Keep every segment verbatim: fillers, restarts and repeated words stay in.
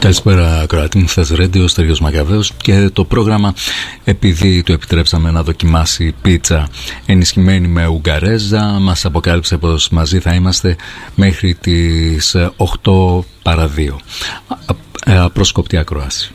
Καλησπέρα, ακροατή μου, Θες Radio, Στέργιος Μακαβαίος, και το πρόγραμμα, επειδή του επιτρέψαμε να δοκιμάσει πίτσα ενισχυμένη με ουγγαρέζα, μας αποκάλυψε πως μαζί θα είμαστε μέχρι τις οκτώ παρά δύο. Απρόσκοπτη ακρόαση.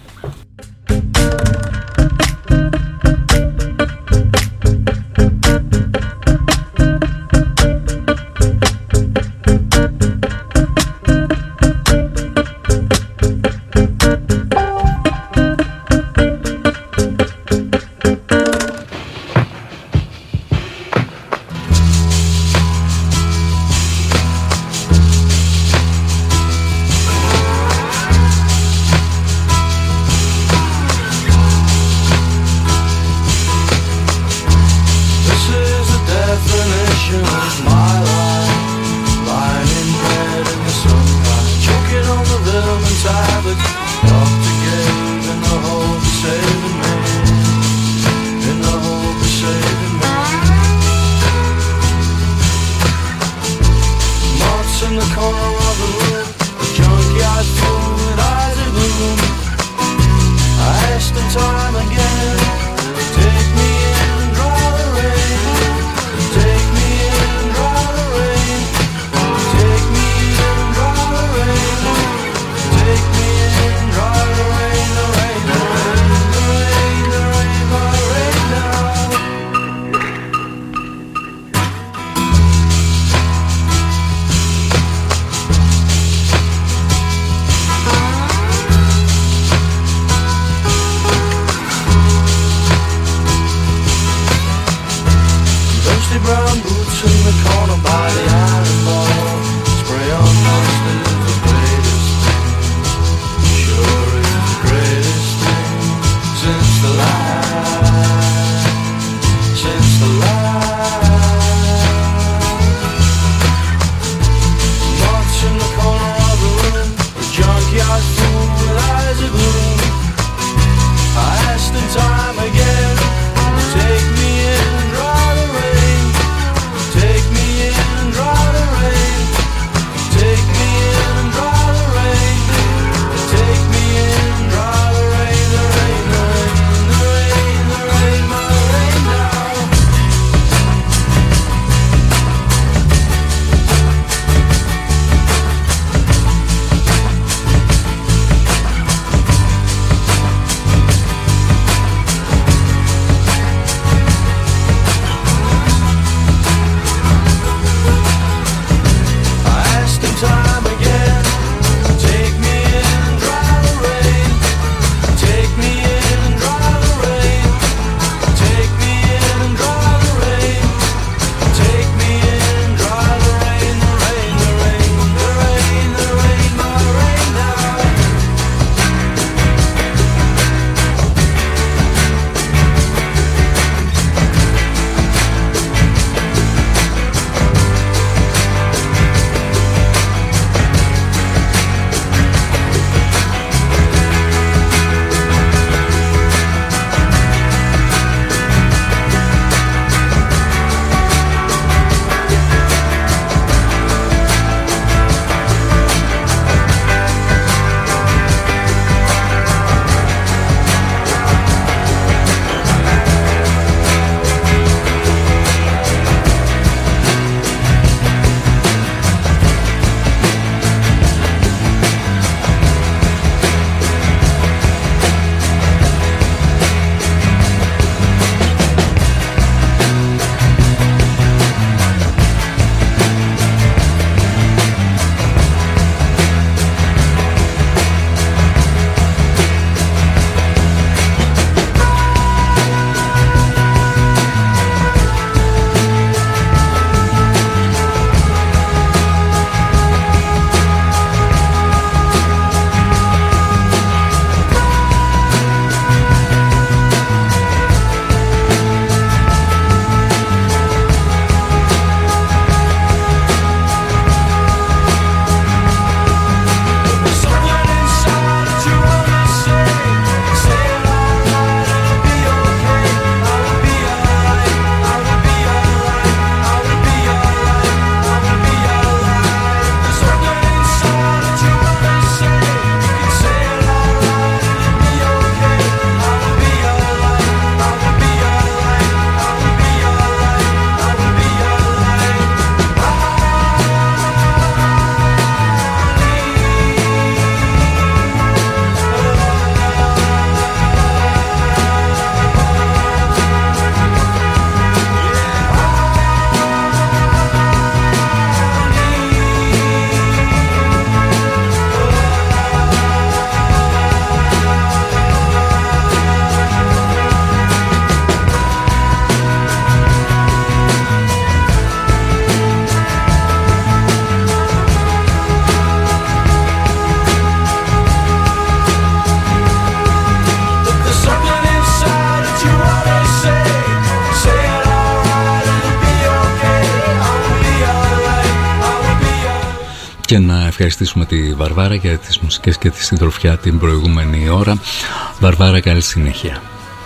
και να ευχαριστήσουμε τη Βαρβάρα για τις μουσικές και τη συντροφιά την προηγούμενη ώρα. Βαρβάρα, καλή συνέχεια.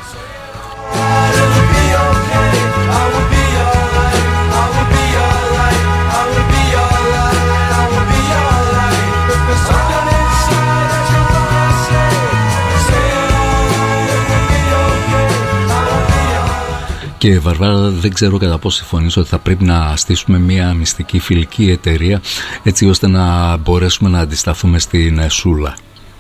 Και Βαρβάρα, δεν ξέρω κατά πόσο συμφωνήσω ότι θα πρέπει να στήσουμε μια μυστική φιλική εταιρεία έτσι ώστε να μπορέσουμε να αντισταθούμε στην Σούλα.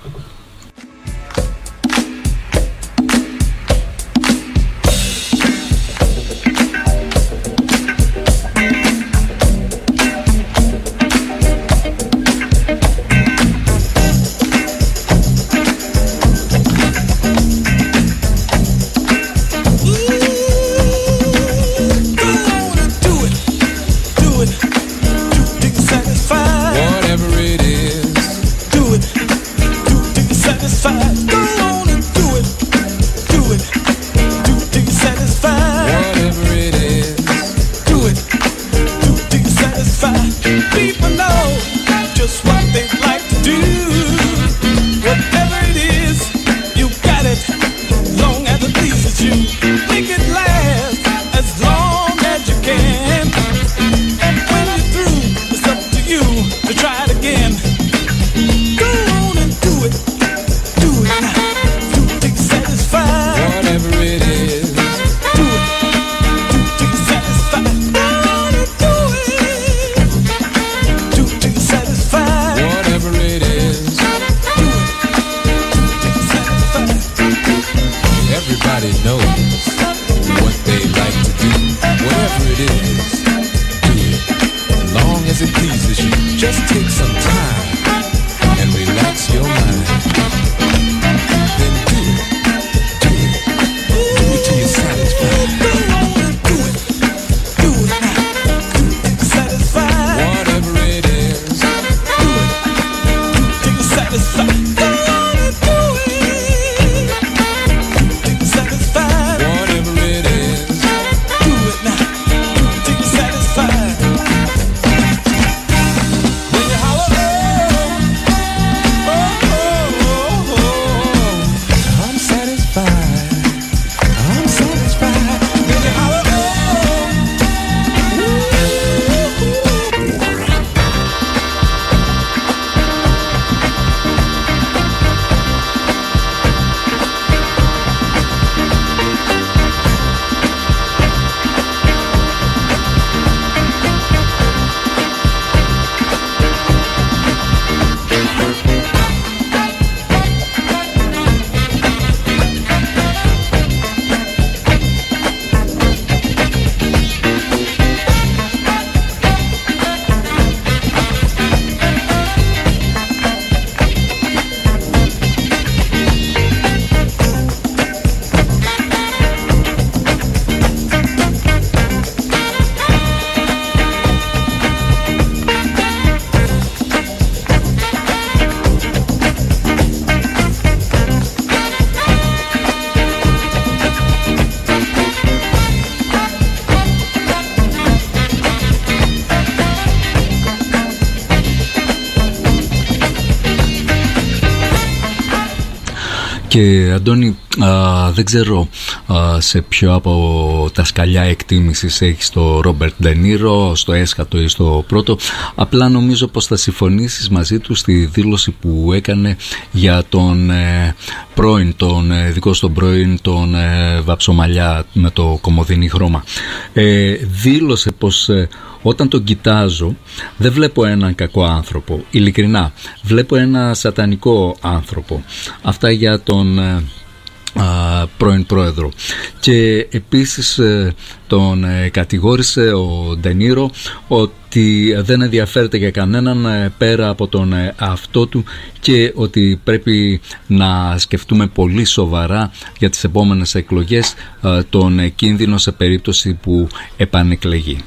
Και Αντώνη, α, δεν ξέρω α, σε ποιο από τα σκαλιά εκτίμησης έχεις το Ρόμπερτ Ντενίρο, στο έσχατο ή στο πρώτο. Απλά νομίζω πως θα συμφωνήσεις μαζί του στη δήλωση που έκανε για τον ε, πρώην, τον ε, δικό στον πρώην, τον ε, Βαψομαλιά με το κομμωδινή χρώμα. Ε, δήλωσε πως ε, όταν τον κοιτάζω δεν βλέπω έναν κακό άνθρωπο, ειλικρινά, βλέπω ένα σατανικό άνθρωπο. Αυτά για τον ε, α, πρώην πρόεδρο. Και επίσης ε, τον ε, κατηγόρησε ο Ντενίρο ότι δεν ενδιαφέρεται για κανέναν ε, πέρα από τον ε, αυτό του και ότι πρέπει να σκεφτούμε πολύ σοβαρά για τις επόμενες εκλογές ε, τον ε, κίνδυνο σε περίπτωση που επανεκλεγεί.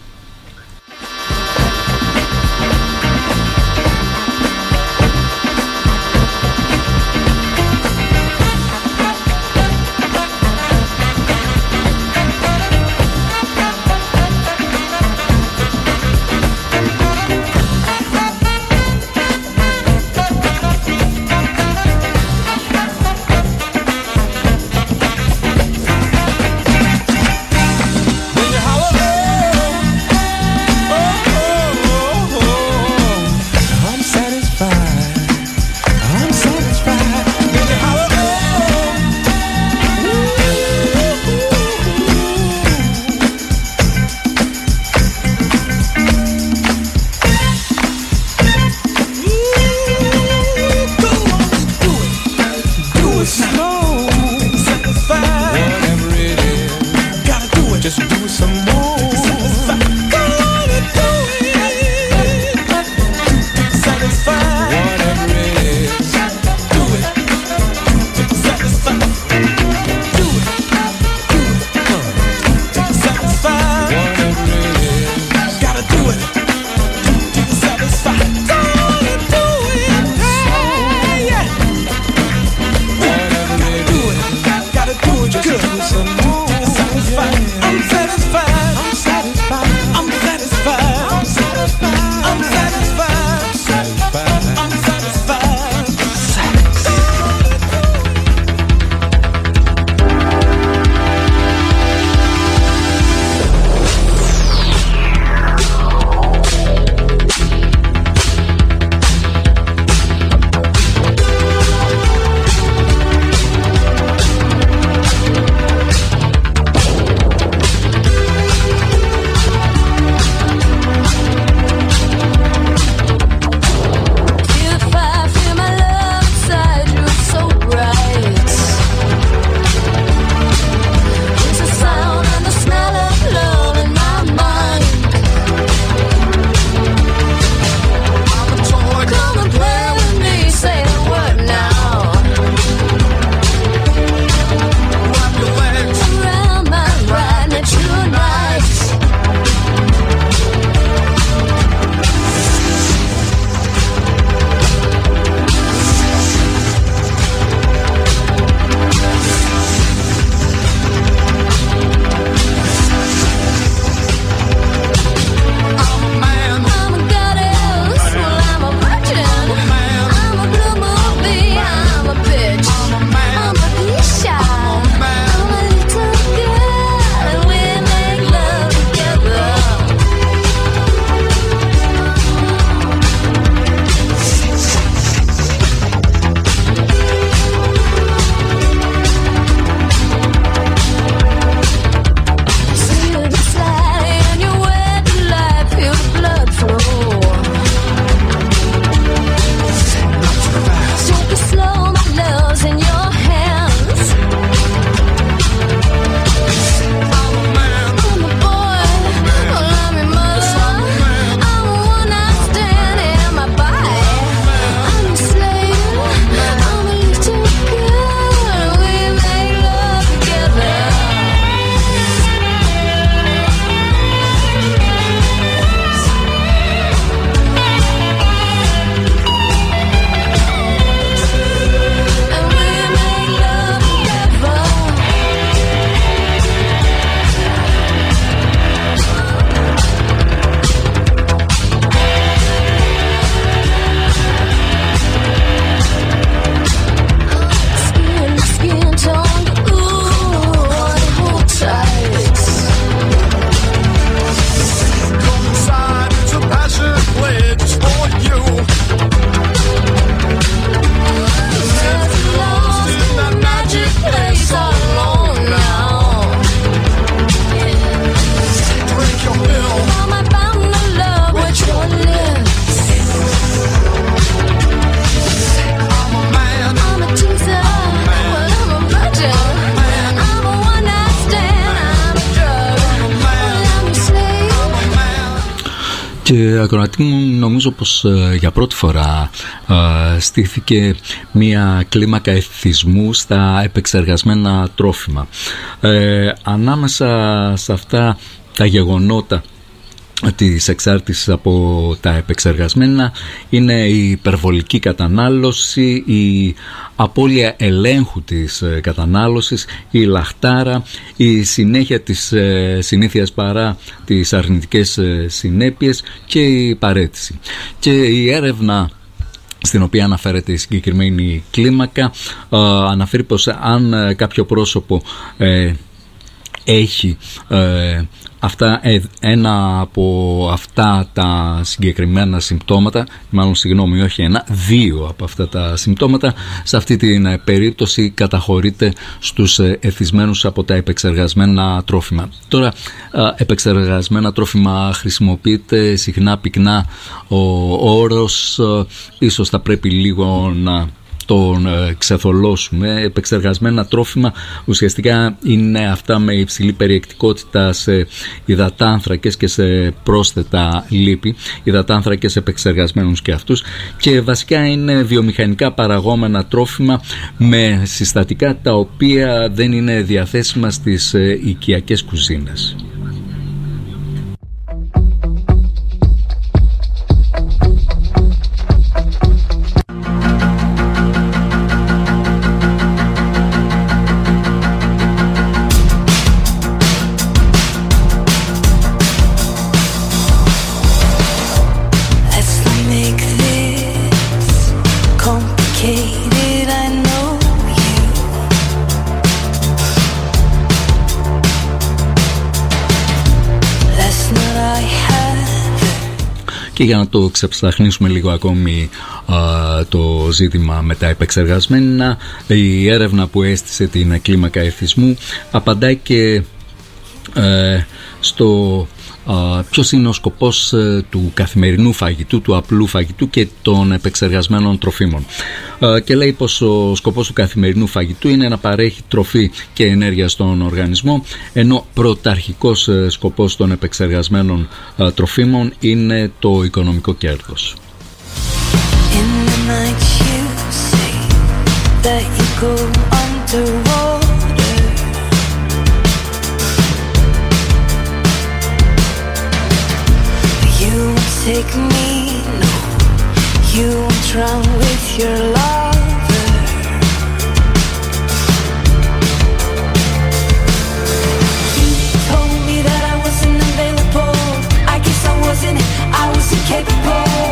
Και ακροατή μου, νομίζω πως ε, για πρώτη φορά ε, στήθηκε μία κλίμακα εθισμού στα επεξεργασμένα τρόφιμα. Ε, ανάμεσα σε αυτά τα γεγονότα της εξάρτησης από τα επεξεργασμένα είναι η υπερβολική κατανάλωση, η απώλεια ελέγχου της κατανάλωσης, η λαχτάρα, η συνέχεια της συνήθειας παρά τις αρνητικές συνέπειες και η παραίτηση. Και η έρευνα στην οποία αναφέρεται η συγκεκριμένη κλίμακα αναφέρει πως αν κάποιο πρόσωπο ε, έχει ε, αυτά, ένα από αυτά τα συγκεκριμένα συμπτώματα, μάλλον συγγνώμη όχι ένα, δύο από αυτά τα συμπτώματα, σε αυτή την περίπτωση καταχωρείται στους εθισμένους από τα επεξεργασμένα τρόφιμα. Τώρα, επεξεργασμένα τρόφιμα χρησιμοποιείται συχνά πυκνά ο όρος, ίσως θα πρέπει λίγο να τον ξεθολώσουμε. Επεξεργασμένα τρόφιμα ουσιαστικά είναι αυτά με υψηλή περιεκτικότητα σε υδατάνθρακες και σε πρόσθετα λίπη, υδατάνθρακες επεξεργασμένους και αυτούς, και βασικά είναι βιομηχανικά παραγόμενα τρόφιμα με συστατικά τα οποία δεν είναι διαθέσιμα στις οικιακές κουζίνες. Και για να το ξεψαχνίσουμε λίγο ακόμη α, το ζήτημα με τα επεξεργασμένα, η έρευνα που έστησε την κλίμακα εθισμού απαντάει και ε, στο α, ποιος είναι ο σκοπός ε, του καθημερινού φαγητού, του απλού φαγητού και των επεξεργασμένων τροφίμων. Ε, και λέει πως ο σκοπός του καθημερινού φαγητού είναι να παρέχει τροφή και ενέργεια στον οργανισμό, ενώ πρωταρχικός ε, σκοπός των επεξεργασμένων ε, τροφίμων είναι το οικονομικό κέρδος. Take me, no, you won't drown with your lover. You told me that I wasn't available. I guess I wasn't, I was incapable.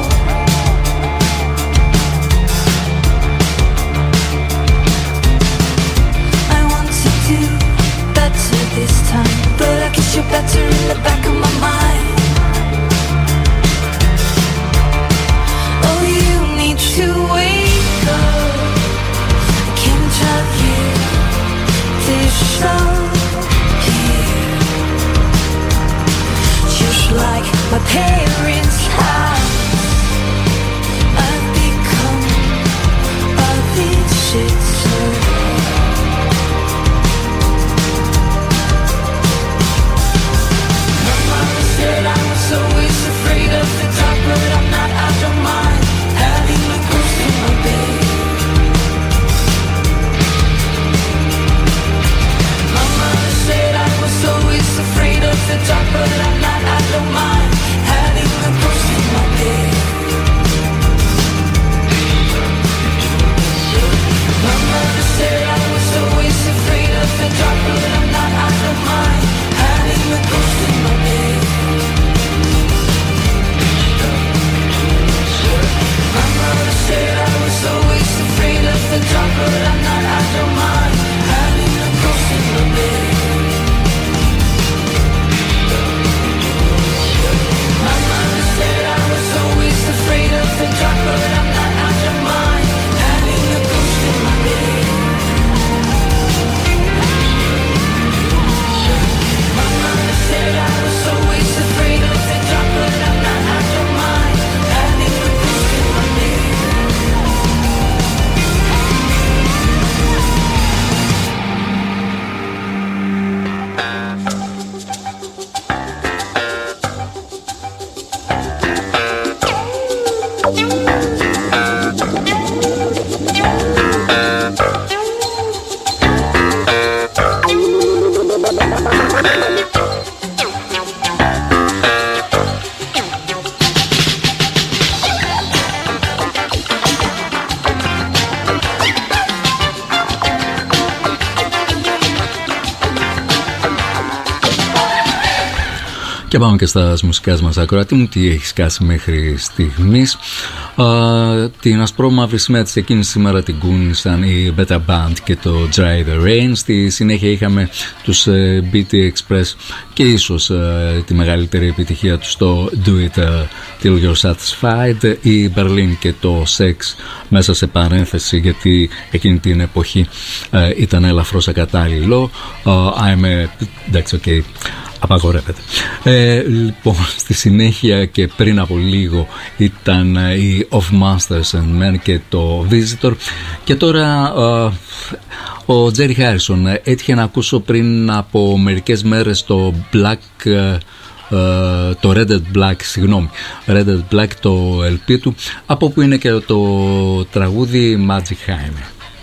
I want to do better this time, but I guess you're better in the back of my mind. To wake up, I can't tell you this song here, just like my parents' house. I've become a visitor. My mama said I was always afraid of the dark, but I'm not out of mind. Afraid of the dark, but I'm not out of mind. Having a Και πάμε και στα μουσικά μας, ακροατή μου, τι έχει σκάσει μέχρι στιγμής. Uh, την ασπρόμαυρη σημαία της εκείνης σήμερα την κούνησαν η Beta Band και το Dry the Rain. Στη συνέχεια είχαμε τους uh, μπι τι Express και ίσως uh, τη μεγαλύτερη επιτυχία τους στο Do It uh, Till You're Satisfied, η Berlin και το Sex μέσα σε παρένθεση, γιατί εκείνη την εποχή uh, ήταν ελαφρώς ακατάλληλο. uh, I'm a... εντάξει, οκ, okay. Απαγορεύεται. Ε, λοιπόν, στη συνέχεια και πριν από λίγο ήταν οι Of Masters and Men και το Visitor. Και τώρα uh, ο Τζέρι Χάρισον έτυχε να ακούσω πριν από μερικές μέρες το Black, uh, το Red Black, συγγνώμη, Red Black, το ελ πι του, από που είναι και το τραγούδι Magic Haime.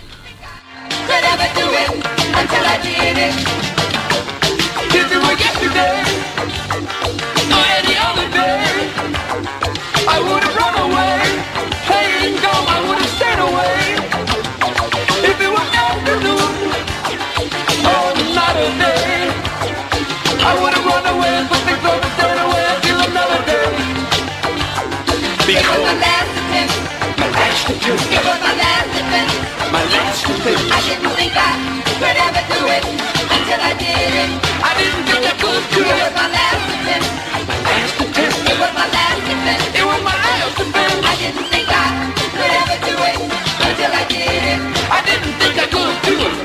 It was my last defense, my last defense. I didn't think I could ever do it until I did it. I didn't think I could do it. It was my last defense, my last defense. It was my last defense. It was my last defense. I didn't think I could ever do it until I did it. I didn't think I could do it.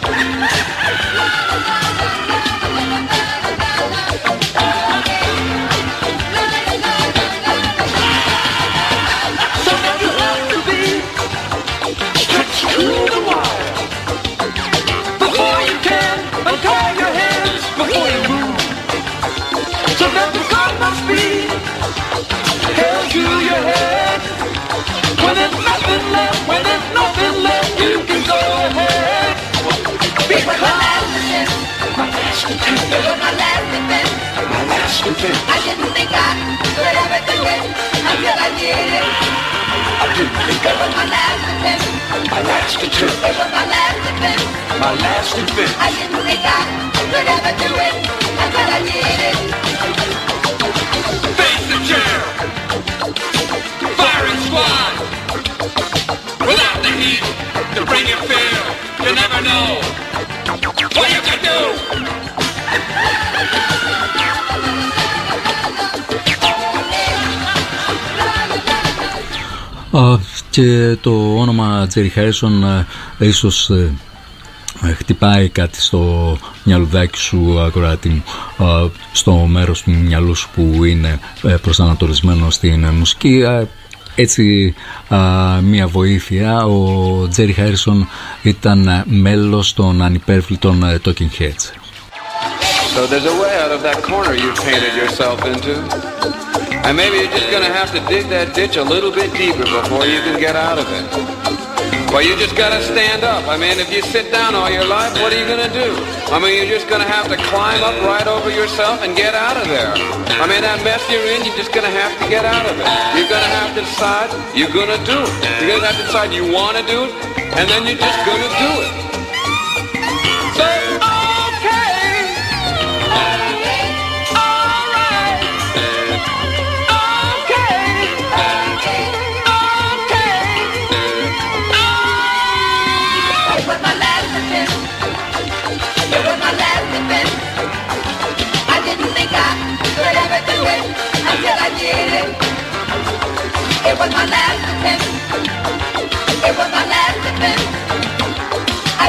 I didn't think I could ever do it until I did it. I didn't think I was my last attempt. My last attempt. It was my last attempt. My last attempt. I didn't think I could ever do it until I did it. Face the chair. Firing squad. Without the heat to bring you fear, you never know what you can do. Uh, και το όνομα Τζέρι Χάρισον uh, ίσως uh, χτυπάει κάτι στο μυαλουδάκι σου, ακροάτη μου, uh, στο μέρος του μυαλού σου που είναι uh, προσανατολισμένο στην uh, μουσική. Uh, έτσι uh, μια βοήθεια. Ο Τζέρι Χάρισον ήταν uh, μέλος των ανυπέρβλητων uh, Talking Heads. So there's a way out of that corner you painted yourself into. And maybe you're just going to have to dig that ditch a little bit deeper before you can get out of it. Well, you just got to stand up. I mean, if you sit down all your life, what are you going to do? I mean, you're just going to have to climb up right over yourself and get out of there. I mean, that mess you're in, you're just going to have to get out of it. You're going to have to decide you're going to do it. You're going to have to decide you want to do it, and then you're just going to do it. So, until I did it. It was my last attempt. It was my last attempt. I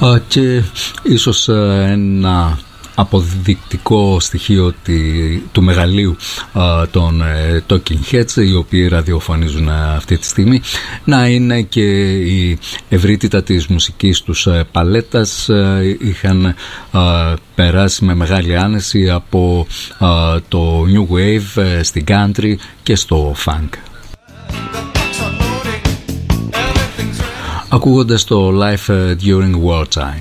Και ίσως ένα αποδεικτικό στοιχείο του μεγαλείου των Talking Heads, οι οποίοι ραδιοφωνίζουν αυτή τη στιγμή, να είναι και η ευρύτητα της μουσικής τους παλέτας. Είχαν περάσει με μεγάλη άνεση από το New Wave στην Country και στο Funk. Ακούγοντας το Life During Wartime.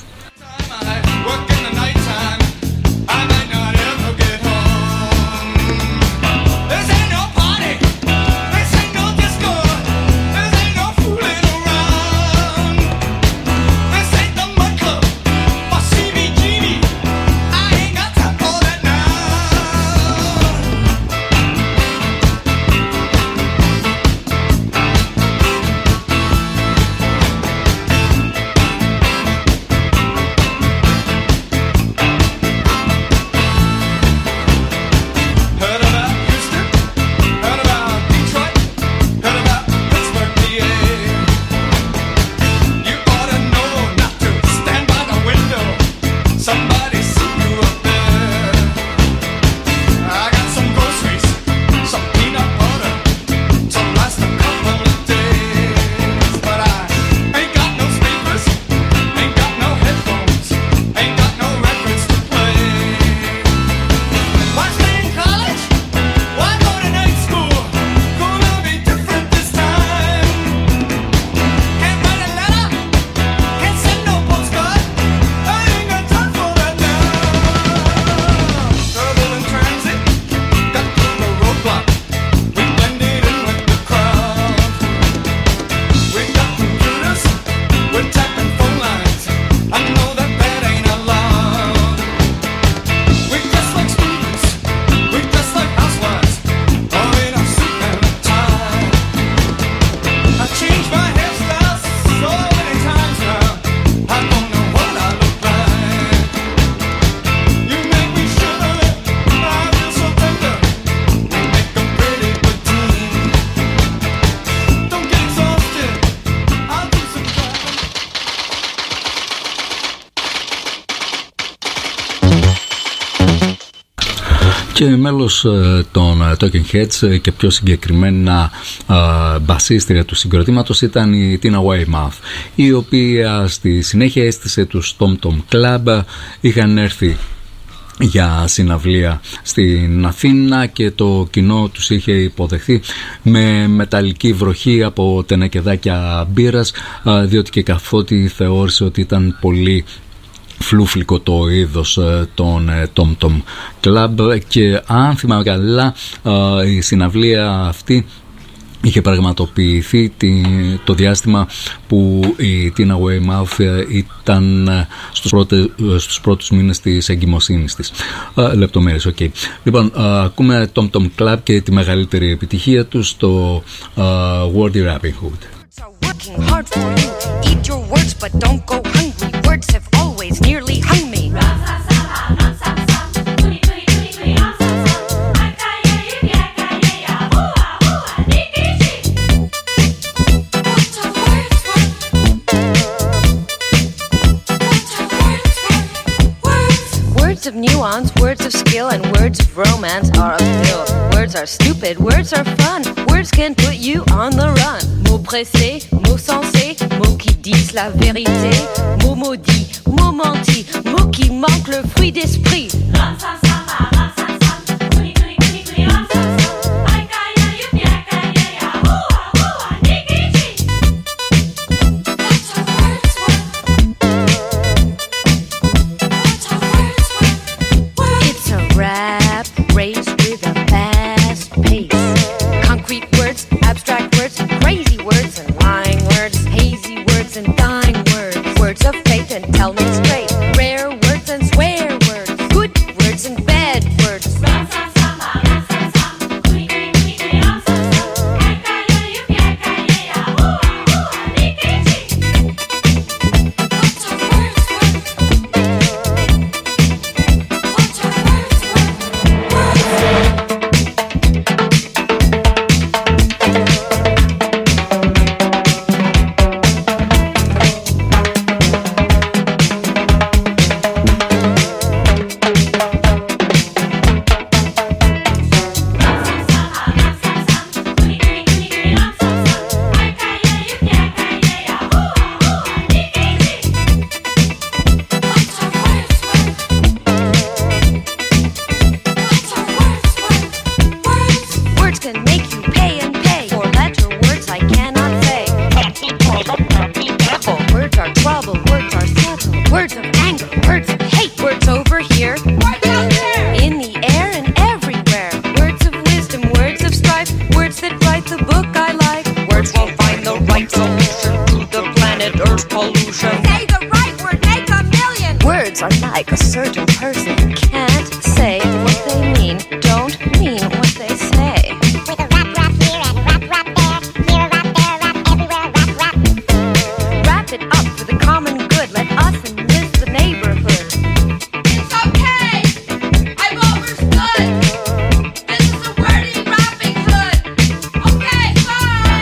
Και μέλος των Talking Heads και πιο συγκεκριμένα μπασίστρια του συγκροτήματος ήταν η Tina Weymouth, η οποία στη συνέχεια έστησε τους Tom Tom Club. Είχαν έρθει για συναυλία στην Αθήνα και το κοινό τους είχε υποδεχθεί με μεταλλική βροχή από τενεκεδάκια μπύρας, διότι και καθότι θεώρησε ότι ήταν πολύ φλούφλικο το είδος των Tom Tom Club. Και αν θυμάμαι καλά, η συναυλία αυτή είχε πραγματοποιηθεί το διάστημα που η Tina Weymouth ήταν στους πρώτους, στους πρώτους μήνες της εγκυμοσύνης της. Λεπτομέρειες, οκ. Okay. Λοιπόν, ακούμε Tom Tom Club και τη μεγαλύτερη επιτυχία του στο Wordy Rapping Hood. Working hard for you. Eat your words, but don't go hungry. Words have always nearly hung me. Words of nuance, words of skill, and words of romance are a pill. Words are stupid, words are fun. Words can put you on the run. Mots pressés, mots sensés, mots qui disent la vérité. Mots maudits, mots mentis, mots qui manquent le fruit d'esprit. Tell me straight, rare words and swear words, good words and intelligent person can't say what they mean, don't mean what they say. With a rap rap here and a rap rap there, here a rap, there a rap, everywhere a rap rap. Wrap it up for the common good, let us enlist the neighborhood. It's okay, I've understood. This is a wordy rapping hood. Okay, bye.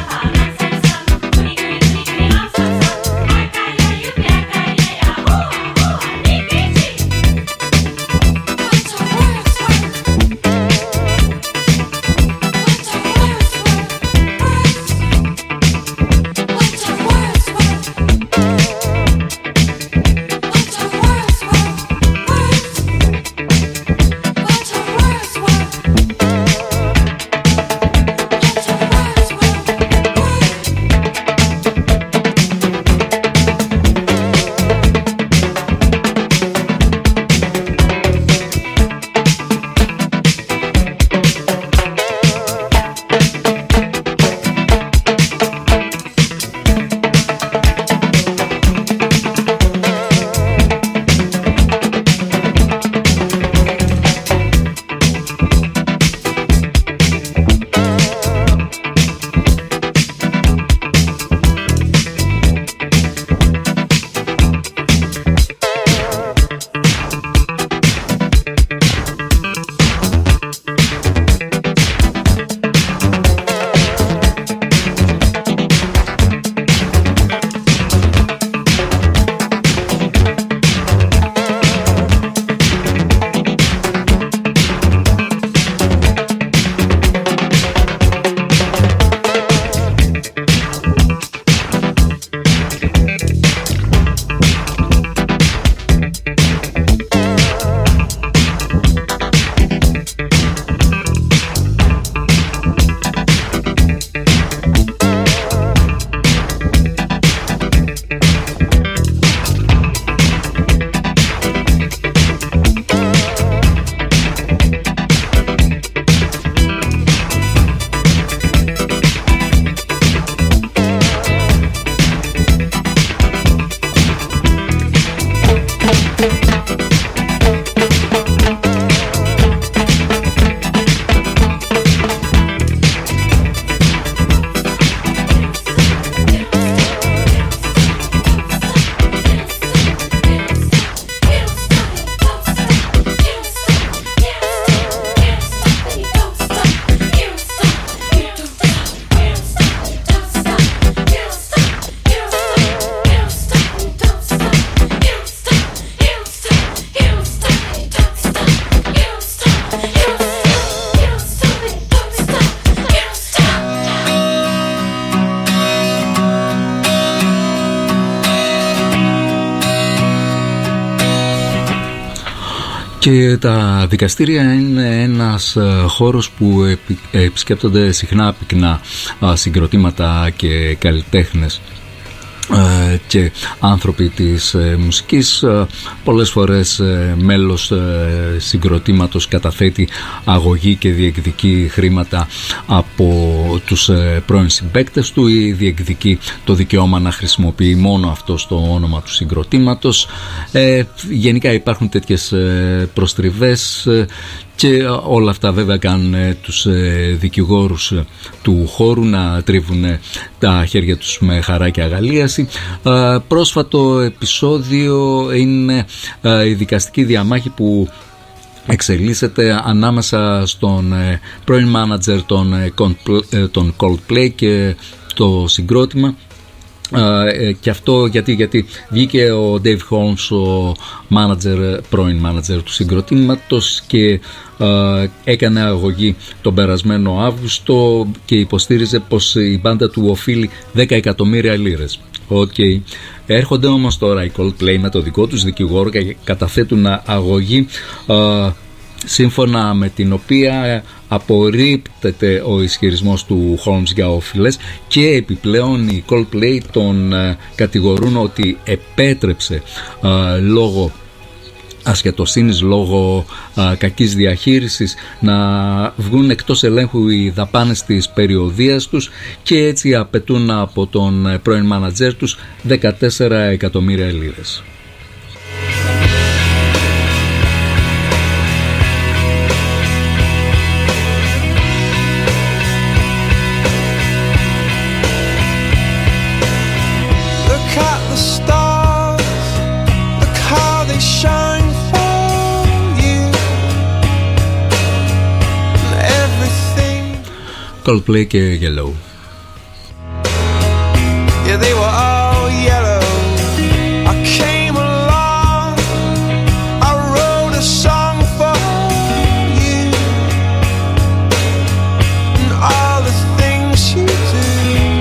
Και τα δικαστήρια είναι ένας χώρος που επισκέπτονται συχνά πυκνά συγκροτήματα και καλλιτέχνες και άνθρωποι της μουσικής. Πολλές φορές μέλος συγκροτήματος καταθέτει αγωγή και διεκδικεί χρήματα από τους πρώην συμπαίκτες του ή διεκδικεί το δικαίωμα να χρησιμοποιεί μόνο αυτό στο όνομα του συγκροτήματος. Ε, γενικά υπάρχουν τέτοιες προστριβές και όλα αυτά βέβαια κάνουν τους δικηγόρους του χώρου να τρίβουν τα χέρια τους με χαρά και αγαλίαση. Πρόσφατο επεισόδιο είναι η δικαστική διαμάχη που εξελίσσεται ανάμεσα στον πρώην μάνατζερ των Coldplay και το συγκρότημα. Uh, και αυτό γιατί, γιατί βγήκε ο Dave Holmes, ο manager, πρώην manager του συγκροτήματος, και uh, έκανε αγωγή τον περασμένο Αύγουστο και υποστήριζε πως η μπάντα του οφείλει δέκα εκατομμύρια λίρες. Okay. Έρχονται όμως τώρα οι Coldplay με το δικό τους δικηγόρο και καταθέτουν αγωγή uh, σύμφωνα με την οποία απορρίπτεται ο ισχυρισμός του Holmes για οφειλές, και επιπλέον οι Coldplay τον uh, κατηγορούν ότι επέτρεψε uh, λόγω ασχετοσύνης, λόγω uh, κακής διαχείρισης να βγουν εκτός ελέγχου οι δαπάνες της περιοδείας τους, και έτσι απαιτούν από τον πρώην μάνατζέρ τους δεκατέσσερα εκατομμύρια λίρες. Coldplay και Yellow. Yeah, they were all yellow. I came along, I wrote a song for you, and all the things you do,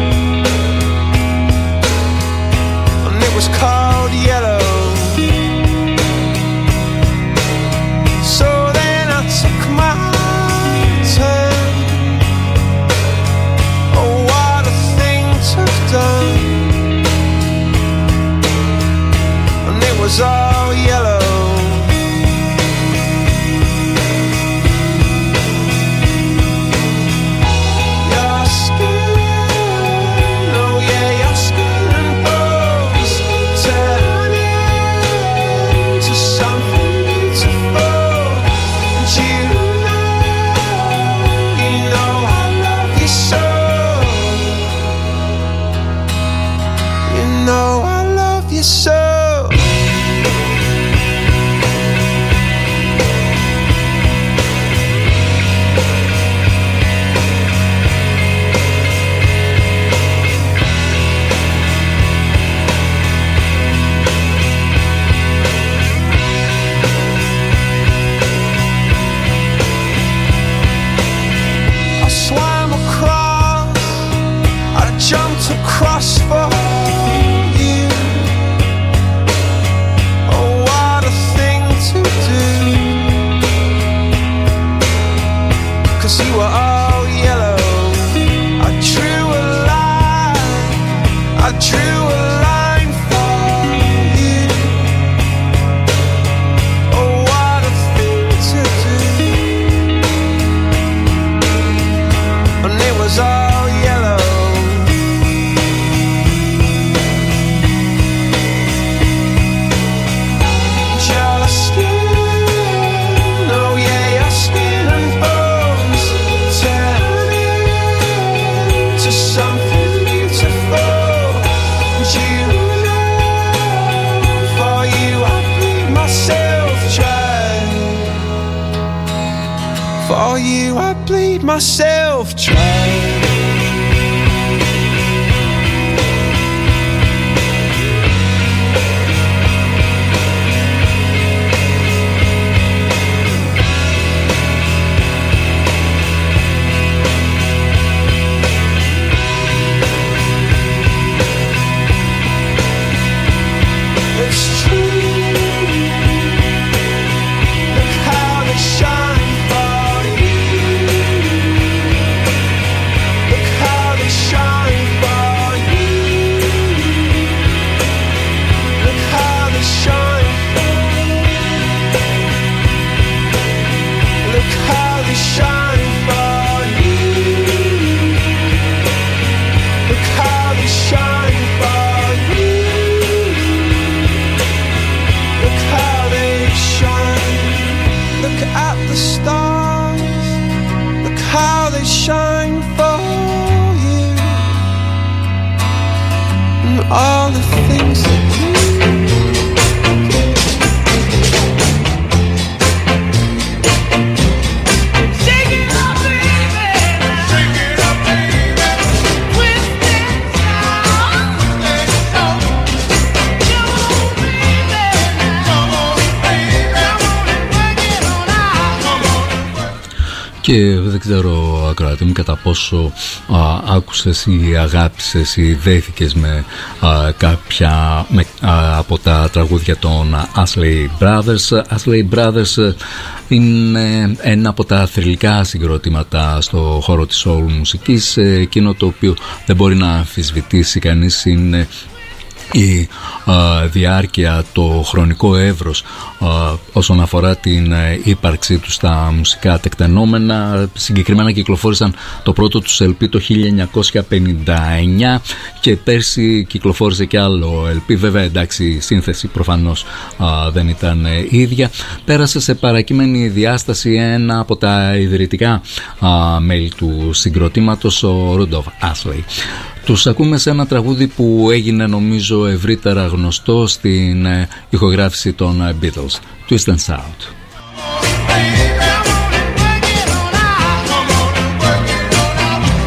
and it was called Yellow. So then I took my turn. Oh, what a thing to have done. Was all yellow. Your skin, oh yeah, your skin and bones turn into something beautiful. And you know, you know I love you so. You know I love you so. Across for you. Oh, what a thing to do. 'Cause you were all yellow. I drew a line, I drew a line for you. Oh, what a thing to do. And it was all yellow. For you I bleed myself dry. It's true. Look how they shine for you. Look how they shine for you. Look how they shine for you. Look how they shine for you. Look how they shine for you. Look how they shine. Look at the stars. Look how they shine for you. And all the things that you shake it up, baby. Shake it up, baby. Twist it down. Come on, baby. Come on, baby. Come on and work it on out. Come on. Και δεν ξέρω, ακροατή μου, κατά πόσο α, άκουσες ή αγάπησες ή δέθηκες με α, κάποια με, α, από τα τραγούδια των Astley Brothers. Astley Brothers είναι ένα από τα θρυλικά συγκροτήματα στο χώρο της soul μουσικής. Εκείνο το οποίο δεν μπορεί να αμφισβητήσει κανείς είναι η α, διάρκεια, το χρονικό εύρος α, όσον αφορά την α, ύπαρξή του στα μουσικά τεκτενόμενα. Συγκεκριμένα κυκλοφόρησαν το πρώτο τους ελ πι το χίλια εννιακόσια πενήντα εννιά και πέρσι κυκλοφόρησε και άλλο ελ πι. Βέβαια, εντάξει, η σύνθεση προφανώς α, δεν ήταν ε, ίδια. Πέρασε σε παρακείμενη διάσταση ένα από τα ιδρυτικά α, μέλη του συγκροτήματος, ο Rudolph Astley. Τους ακούμε σε ένα τραγούδι που έγινε νομίζω ευρύτερα γνωστό στην ε, ηχογράφηση των ε, Beatles, Twist and Shout. Baby, I wanna work it on out. Come on and work it on out.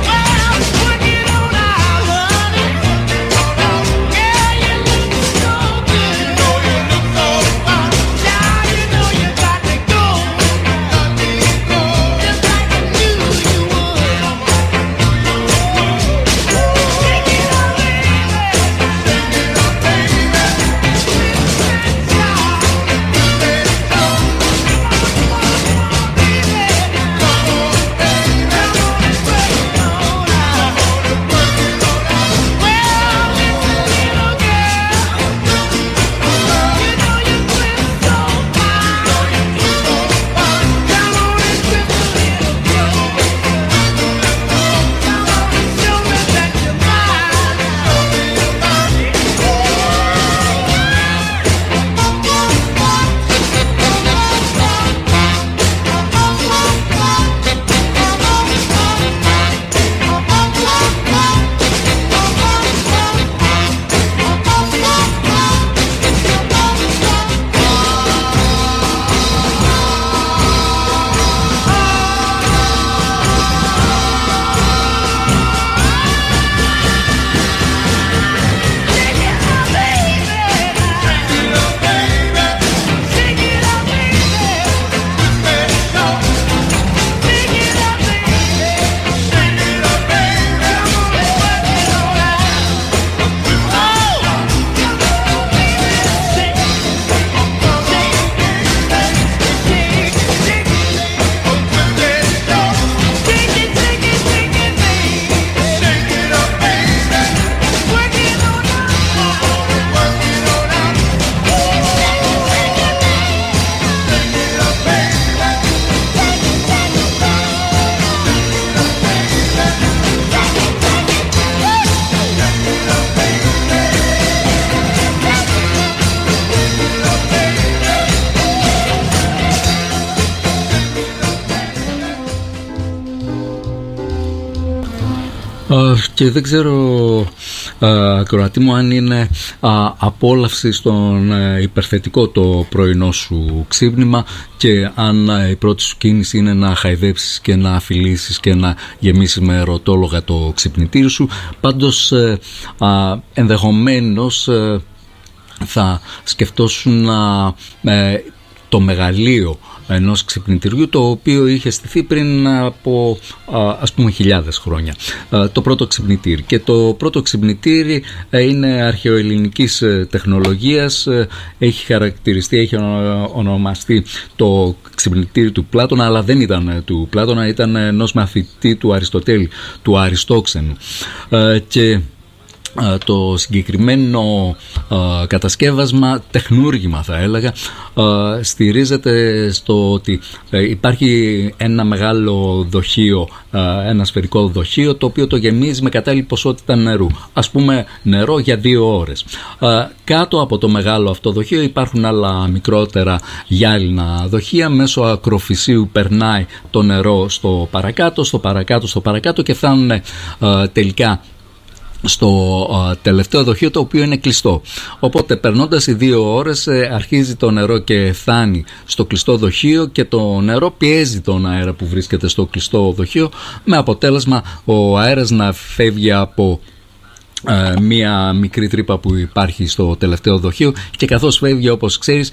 Uh, και δεν ξέρω, ακροατή uh, μου, αν είναι uh, απόλαυση στον uh, υπερθετικό το πρωινό σου ξύπνημα και αν uh, η πρώτη σου κίνηση είναι να χαϊδέψεις και να φιλήσεις και να γεμίσεις με ερωτόλογα το ξυπνητήρι σου. Πάντως uh, uh, ενδεχομένως uh, θα σκεφτόσουν uh, uh, το μεγαλείο ενός ξυπνητηριού, το οποίο είχε στηθεί πριν από ας πούμε χιλιάδες χρόνια, το πρώτο ξυπνητήρι. Και το πρώτο ξυπνητήρι είναι αρχαιοελληνικής τεχνολογίας, έχει χαρακτηριστεί, έχει ονομαστεί το ξυπνητήρι του Πλάτωνα, αλλά δεν ήταν του Πλάτωνα, ήταν ενός μαθητή του Αριστοτέλη, του Αριστόξενου. Και το συγκεκριμένο uh, κατασκεύασμα, τεχνούργημα θα έλεγα, uh, στηρίζεται στο ότι uh, υπάρχει ένα μεγάλο δοχείο, uh, ένα σφαιρικό δοχείο, το οποίο το γεμίζει με κατάλληλη ποσότητα νερού, ας πούμε νερό για δύο ώρες. Uh, κάτω από το μεγάλο αυτό δοχείο υπάρχουν άλλα μικρότερα γυάλινα δοχεία, μέσω ακροφυσίου περνάει το νερό στο παρακάτω, στο παρακάτω, στο παρακάτω και φτάνουν uh, τελικά στο uh, τελευταίο δοχείο, το οποίο είναι κλειστό. Οπότε περνώντας οι δύο ώρες ε, αρχίζει το νερό και φτάνει στο κλειστό δοχείο και το νερό πιέζει τον αέρα που βρίσκεται στο κλειστό δοχείο, με αποτέλεσμα ο αέρας να φεύγει από ε, μία μικρή τρύπα που υπάρχει στο τελευταίο δοχείο και καθώς φεύγει, όπως ξέρεις,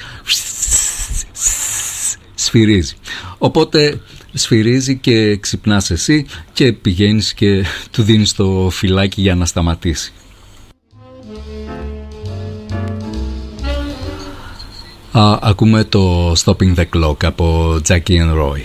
σφυρίζει. Οπότε σφυρίζει και ξυπνάς εσύ και πηγαίνεις και του δίνεις το φυλάκι για να σταματήσει. Α, ακούμε το Stopping the Clock από Jackie and Roy.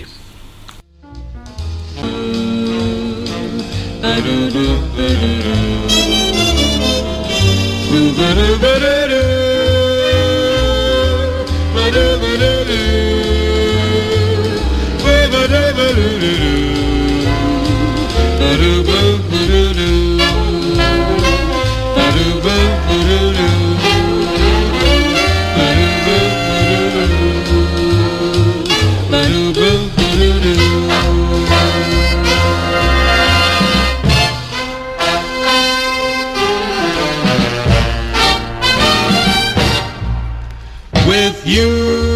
With you,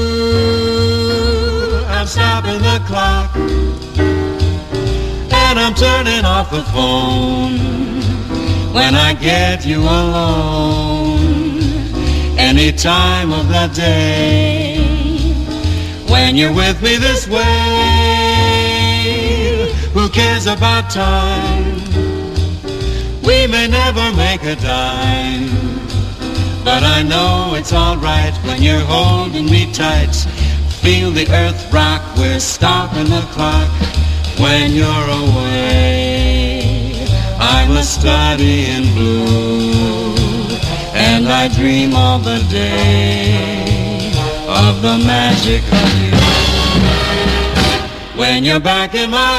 I'm stopping the clock, and I'm turning off the phone when I get you alone, any time of the day. When you're with me this way, who cares about time? We may never make a dime, but I know it's alright when you're holding me tight. Feel the earth rock, we're stopping the clock. When you're away, I'm a study in blue, and I dream all the day of the magic of you. When you're back in my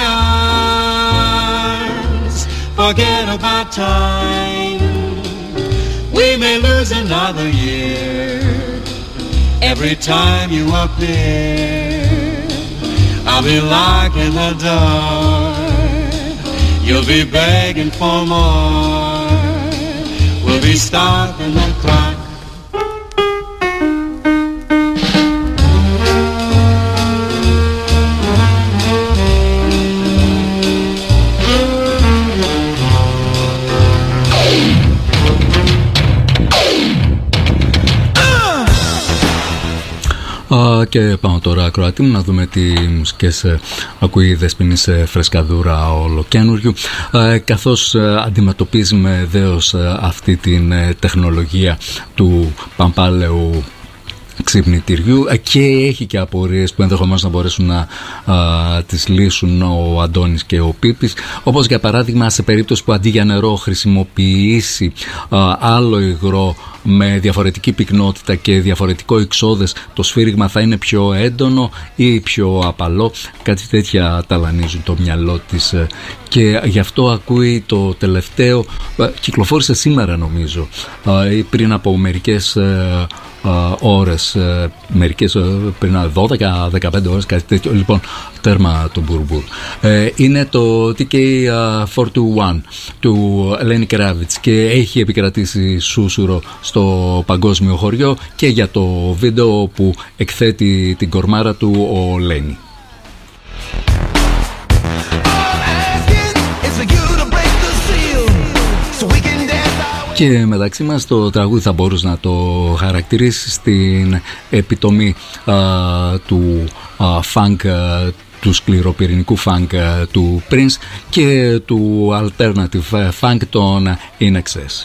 arms, forget about time. We may lose another year every time you appear. I'll be locking the door, you'll be begging for more. We'll be stopping the clock. Uh, και πάμε τώρα, ακροατή μου, να δούμε τι μουσικές uh, ακούει η Δεσποινή σε φρεσκαδούρα ολοκένουριου, uh, καθώς uh, αντιμετωπίζει με δέος uh, αυτή την uh, τεχνολογία του παμπάλαιου ξυπνητηριού και έχει και απορίες που ενδεχομένως να μπορέσουν να α, τις λύσουν ο Αντώνης και ο Πίπης, όπως για παράδειγμα σε περίπτωση που αντί για νερό χρησιμοποιήσει α, άλλο υγρό με διαφορετική πυκνότητα και διαφορετικό εξώδες, το σφύριγμα θα είναι πιο έντονο ή πιο απαλό. Κάτι τέτοια ταλανίζουν το μυαλό της και γι' αυτό ακούει το τελευταίο, κυκλοφόρησε σήμερα νομίζω ή πριν από μερικές Uh, ώρες, uh, μερικές uh, πριν δώδεκα με δεκαπέντε ώρες, κάτι τέτοιο. Λοιπόν, τέρμα του Μπουρμπούρ. Uh, είναι το τι κέι φορ είκοσι ένα του Lenny Kravitz και έχει επικρατήσει σούσουρο στο παγκόσμιο χωριό και για το βίντεο που εκθέτει την κορμάρα του ο Lenny. Και μεταξύ μας το τραγούδι θα μπορούσε να το χαρακτηρίσει στην επιτομή α, του α, funk, α, του σκληροπυρηνικού funk α, του Prince και του alternative funk των In Excess.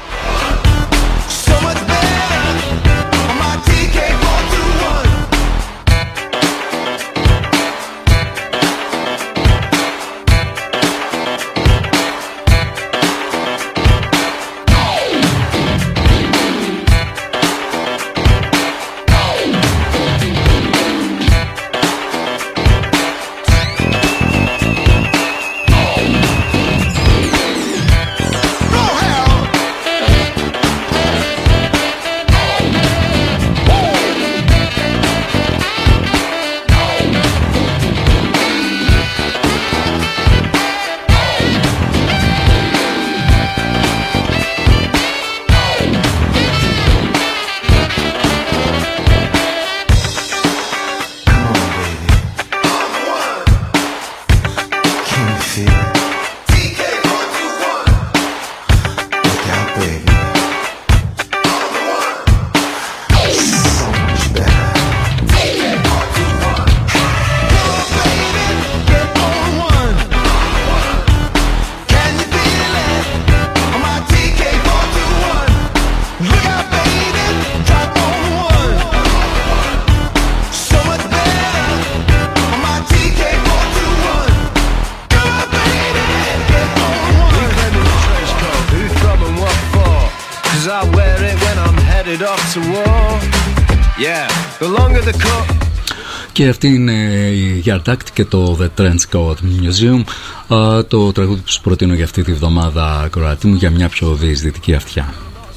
Και αυτή είναι η Yard Act και το The Trench Coat Museum, το τραγούδι που σου προτείνω για αυτή τη βδομάδα, Κροατή μου, για μια πιο διεισδυτική αυτιά.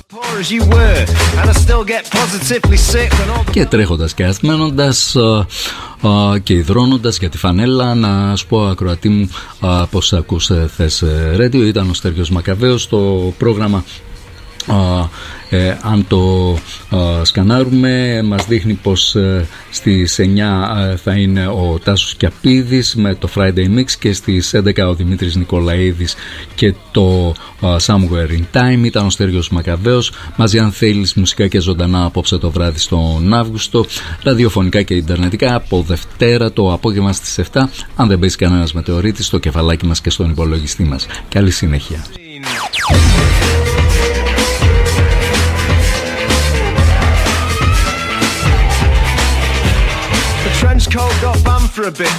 Και τρέχοντας και ασθμένοντας και υδρώνοντας για τη φανέλα, να σου πω, ακροατή μου, πως ακούς θες radio. Ήταν ο Στέργιος Μακαβαίος στο πρόγραμμα. Uh, ε, αν το uh, σκανάρουμε, μας δείχνει πως uh, στις εννιά uh, θα είναι ο Τάσος Κιαπίδης με το Friday Mix και στις έντεκα ο Δημήτρης Νικολαίδης και το uh, Somewhere in Time. Ήταν ο Στέργιος Μακαβαίος μαζί, αν θέλεις, μουσικά και ζωντανά απόψε το βράδυ στον Αύγουστο, ραδιοφωνικά και ιντερνετικά από Δευτέρα το απόγευμα στις επτά, αν δεν πέσει κανένας μετεωρίτης, στο κεφαλάκι μας και στον υπολογιστή μας. Καλή συνέχεια. Trench coat got banned for a bit.